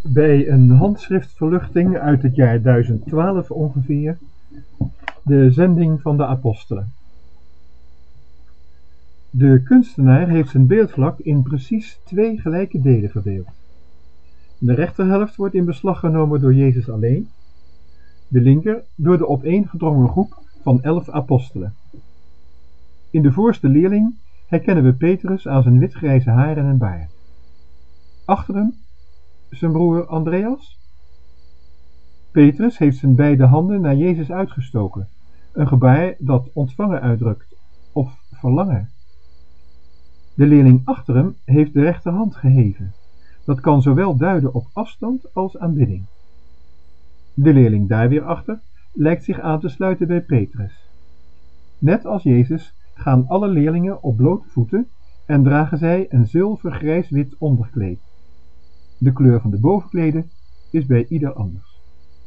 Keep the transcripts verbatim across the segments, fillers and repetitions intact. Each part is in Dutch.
bij een handschriftverluchting uit het jaar duizend twaalf ongeveer, de zending van de apostelen. De kunstenaar heeft zijn beeldvlak in precies twee gelijke delen verdeeld. De rechterhelft wordt in beslag genomen door Jezus alleen, de linker door de opeengedrongen groep van elf apostelen. In de voorste leerling herkennen we Petrus aan zijn witgrijze haren en baard. Achter hem zijn broer Andreas. Petrus heeft zijn beide handen naar Jezus uitgestoken, een gebaar dat ontvangen uitdrukt, of verlangen. De leerling achter hem heeft de rechterhand geheven. Dat kan zowel duiden op afstand als aanbidding. De leerling daar weer achter lijkt zich aan te sluiten bij Petrus. Net als Jezus gaan alle leerlingen op blote voeten en dragen zij een zilvergrijs-wit onderkleed. De kleur van de bovenkleden is bij ieder anders.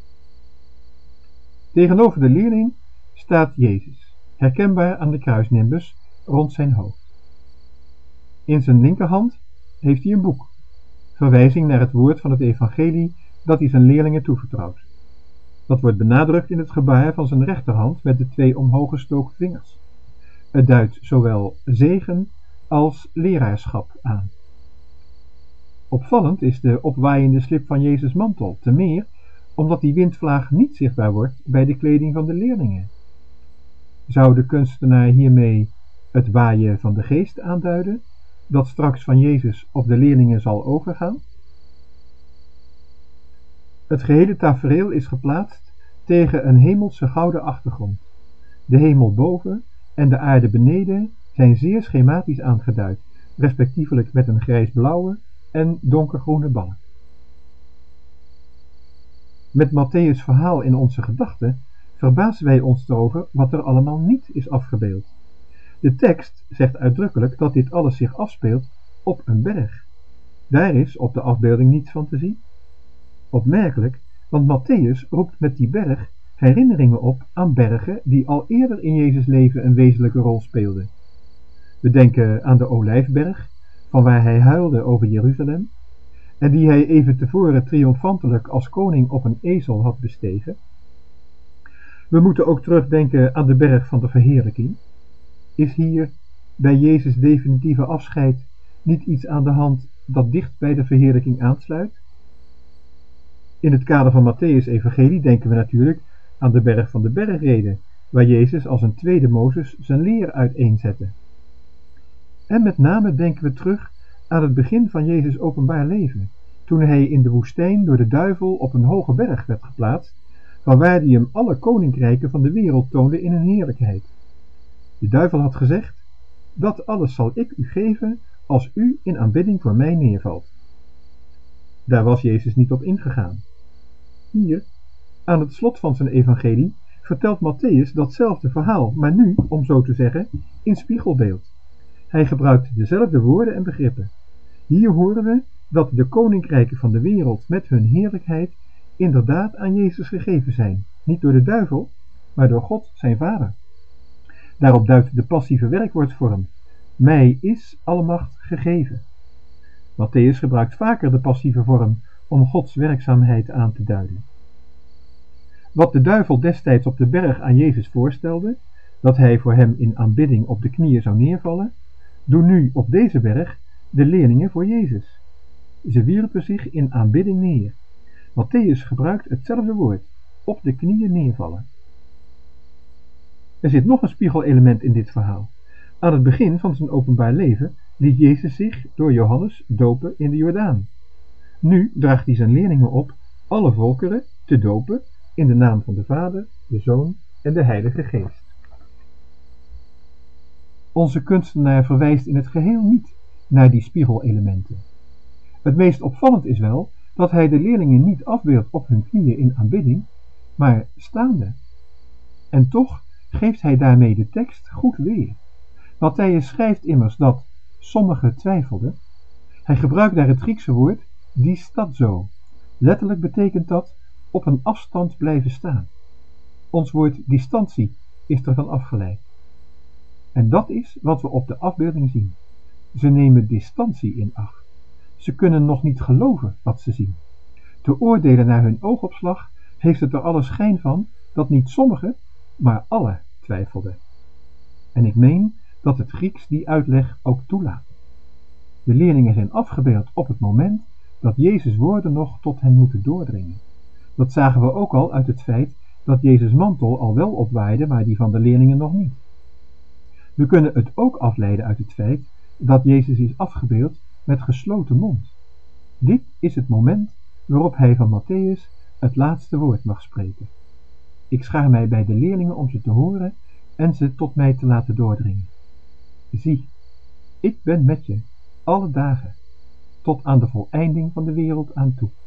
Tegenover de leerling staat Jezus, herkenbaar aan de kruisnimbus rond zijn hoofd. In zijn linkerhand heeft hij een boek, verwijzing naar het woord van het evangelie dat hij zijn leerlingen toevertrouwt. Dat wordt benadrukt in het gebaar van zijn rechterhand met de twee omhoog gestoken vingers. Het duidt zowel zegen als leraarschap aan. Opvallend is de opwaaiende slip van Jezus' mantel, te meer omdat die windvlaag niet zichtbaar wordt bij de kleding van de leerlingen. Zou de kunstenaar hiermee het waaien van de geest aanduiden, dat straks van Jezus op de leerlingen zal overgaan? Het gehele tafereel is geplaatst tegen een hemelse gouden achtergrond. De hemel boven en de aarde beneden zijn zeer schematisch aangeduid, respectievelijk met een grijsblauwe en donkergroene balk. Met Matthäus' verhaal in onze gedachten verbazen wij ons erover wat er allemaal niet is afgebeeld. De tekst zegt uitdrukkelijk dat dit alles zich afspeelt op een berg. Daar is op de afbeelding niets van te zien. Opmerkelijk, want Matthäus roept met die berg herinneringen op aan bergen die al eerder in Jezus' leven een wezenlijke rol speelden. We denken aan de Olijfberg, van waar hij huilde over Jeruzalem, en die hij even tevoren triomfantelijk als koning op een ezel had bestegen. We moeten ook terugdenken aan de berg van de verheerlijking. Is hier bij Jezus' definitieve afscheid niet iets aan de hand dat dicht bij de verheerlijking aansluit? In het kader van Matthäus' evangelie denken we natuurlijk aan de berg van de bergrede, waar Jezus als een tweede Mozes zijn leer uiteenzette. En met name denken we terug aan het begin van Jezus' openbaar leven, toen hij in de woestijn door de duivel op een hoge berg werd geplaatst, vanwaar hij hem alle koninkrijken van de wereld toonde in hun heerlijkheid. De duivel had gezegd: dat alles zal ik u geven als u in aanbidding voor mij neervalt. Daar was Jezus niet op ingegaan. Hier, aan het slot van zijn evangelie, vertelt Matthäus datzelfde verhaal, maar nu, om zo te zeggen, in spiegelbeeld. Hij gebruikt dezelfde woorden en begrippen. Hier horen we dat de koninkrijken van de wereld met hun heerlijkheid inderdaad aan Jezus gegeven zijn, niet door de duivel, maar door God zijn Vader. Daarop duidt de passieve werkwoordvorm: mij is alle macht gegeven. Matthäus gebruikt vaker de passieve vorm om Gods werkzaamheid aan te duiden. Wat de duivel destijds op de berg aan Jezus voorstelde, dat hij voor hem in aanbidding op de knieën zou neervallen, doen nu op deze berg de leerlingen voor Jezus. Ze wierpen zich in aanbidding neer. Matthäus gebruikt hetzelfde woord: op de knieën neervallen. Er zit nog een spiegelelement in dit verhaal. Aan het begin van zijn openbaar leven liet Jezus zich door Johannes dopen in de Jordaan. Nu draagt hij zijn leerlingen op alle volkeren te dopen in de naam van de Vader, de Zoon en de Heilige Geest. Onze kunstenaar verwijst in het geheel niet naar die spiegelelementen. Het meest opvallend is wel dat hij de leerlingen niet afbeeldt op hun knieën in aanbidding, maar staande. En toch geeft hij daarmee de tekst goed weer. Matthäus schrijft immers dat sommigen twijfelden. Hij gebruikt daar het Griekse woord distadzo. Letterlijk betekent dat op een afstand blijven staan. Ons woord distantie is ervan afgeleid. En dat is wat we op de afbeelding zien. Ze nemen distantie in acht. Ze kunnen nog niet geloven wat ze zien. Te oordelen naar hun oogopslag heeft het er alle schijn van dat niet sommigen, maar alle twijfelden. En ik meen dat het Grieks die uitleg ook toelaat. De leerlingen zijn afgebeeld op het moment dat Jezus' woorden nog tot hen moeten doordringen. Dat zagen we ook al uit het feit dat Jezus' mantel al wel opwaaide, maar die van de leerlingen nog niet. We kunnen het ook afleiden uit het feit dat Jezus is afgebeeld met gesloten mond. Dit is het moment waarop hij van Matthäus het laatste woord mag spreken. Ik schaar mij bij de leerlingen om ze te horen en ze tot mij te laten doordringen. Zie, ik ben met je alle dagen, tot aan de voleinding van de wereld aan toe.